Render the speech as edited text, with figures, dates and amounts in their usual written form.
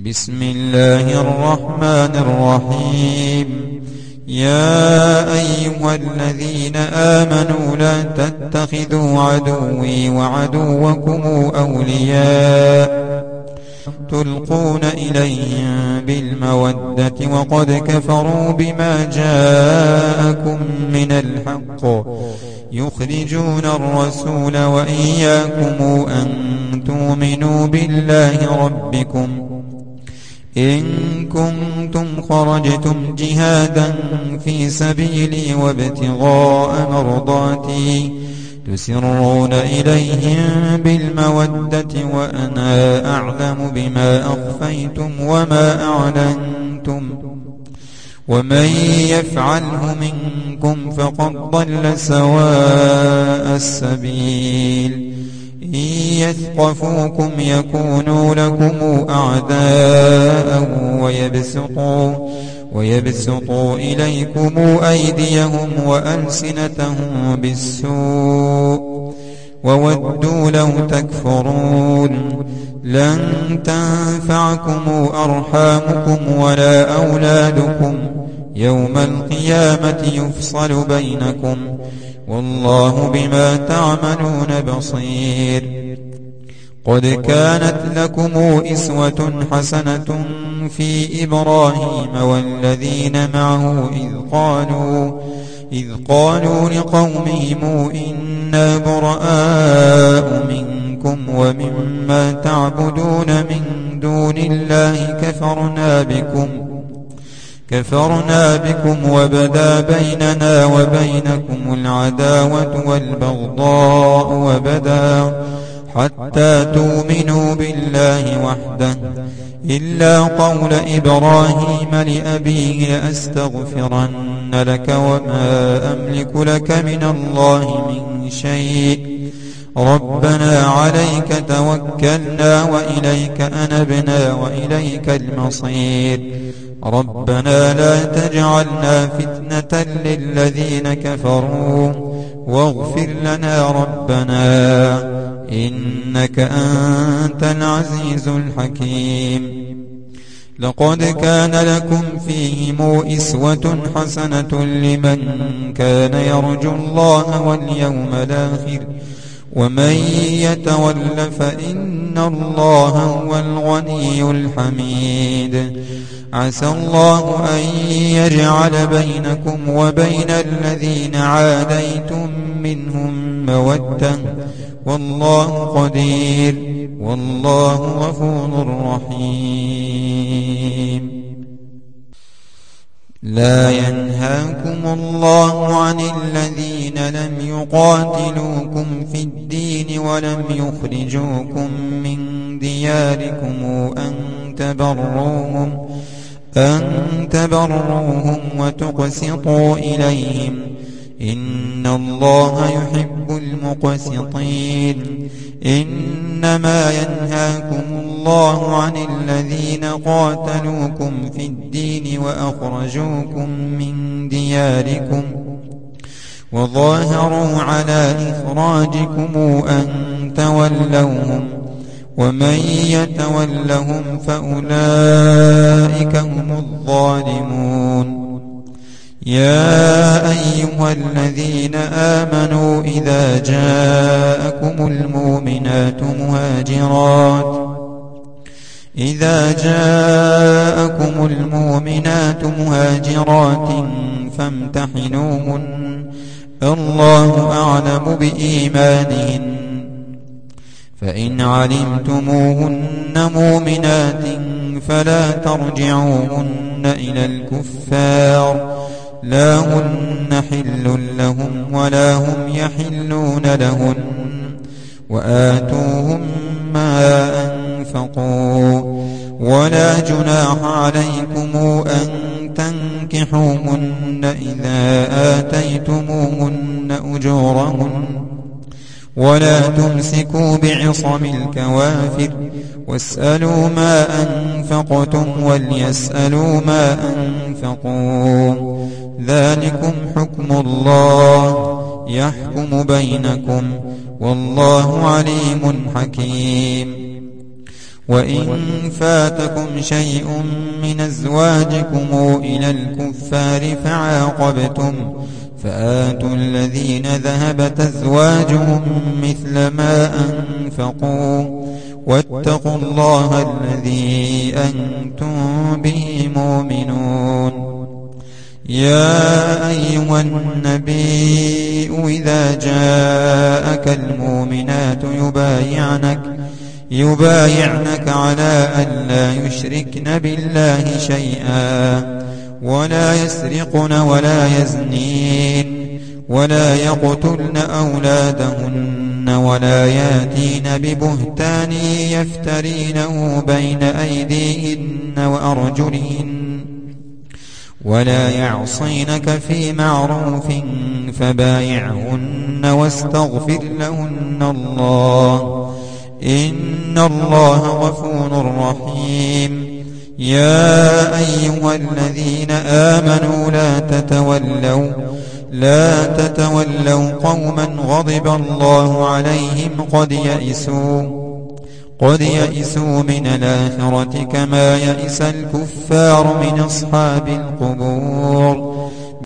بسم الله الرحمن الرحيم. يا أيها الذين آمنوا لا تتخذوا عدوي وعدوكم أولياء تلقون إليهم بالمودة وقد كفروا بما جاءكم من الحق يخرجون الرسول وإياكم أن تؤمنوا بالله ربكم إن كنتم خرجتم جهادا في سبيلي وابتغاء مرضاتي تسرون إليهم بالمودة وأنا أعلم بما أخفيتم وما أعلنتم ومن يفعله منكم فقد ضل سواء السبيل. إن يثقفوكم يكونوا لكم أعداء ويبسطوا إليكم أيديهم وألسنتهم بالسوء وودوا لو تكفرون. لن تنفعكم أرحامكم ولا أولادكم يوم القيامة يفصل بينكم والله بما تعملون بصير. قد كانت لكم أسوة حسنة في إبراهيم والذين معه إذ قالوا لقومهم إنا براء منكم ومما تعبدون من دون الله كفرنا بكم وبدا بيننا وبينكم العداوة والبغضاء حتى تؤمنوا بالله وحده إلا قول إبراهيم لأبيه لأستغفرن لك وما أملك لك من الله من شيء ربنا عليك توكلنا وإليك أنبنا وإليك المصير. ربنا لا تجعلنا فتنة للذين كفروا واغفر لنا ربنا إنك أنت العزيز الحكيم. لقد كان لكم فيهم أسوة حسنة لمن كان يرجو الله واليوم الآخر ومن يتول فإن الله هو الغني الحميد. عسى الله أن يجعل بينكم وبين الذين عاديتم منهم مودة والله قدير والله غفور رحيم. لا ينهاكم الله عن الذين لم يقاتلوكم في الدين ولم يخرجوكم من دياركم أن تبروهم وتقسطوا إليهم إن الله يحب المقسطين. إنما ينهاكم الله عن الذين قاتلوكم في الدين وأخرجوكم من دياركم وظاهروا على إخراجكم أن تولوهم ومن يتولهم فأولئك هم الظالمون. يا أيها الذين آمنوا إذا جاءكم المؤمنات مهاجرات فامتحنوهن الله أعلم بإيمانهن فإن علمتموهن مؤمنات فلا ترجعوهن إلى الكفار لا هن حل لهم ولا هم يحلون لهن وآتوهم ما أنفقوا ولا جناح عليكم أن تنكحوهن إذا آتيتموهن أجورهن ولا تمسكوا بعصم الكوافر واسألوا ما أنفقتم وليسألوا ما أنفقوا ذلكم حكم الله يحكم بينكم والله عليم حكيم. وإن فاتكم شيء من أزواجكم إلى الكفار فعاقبتم فآتوا الذين ذهبت أزواجهم مثل ما أنفقوا واتقوا الله الذي أنتم به مؤمنون. يا أيها النبي إذا جاءك المؤمنات يبايعنك على أن لا يشركن بالله شيئا ولا يسرقن ولا يزنين ولا يقتلن أولادهن ولا ياتين ببهتان يفترينه بين أيديهن وأرجلهن ولا يعصينك في معروف فبايعهن واستغفر لهن الله إن الله غفور رحيم. يا أيها الذين آمنوا لا تتولوا قوما غضب الله عليهم قد يئسوا من الآخرة كما يئس الكفار من أصحاب القبور.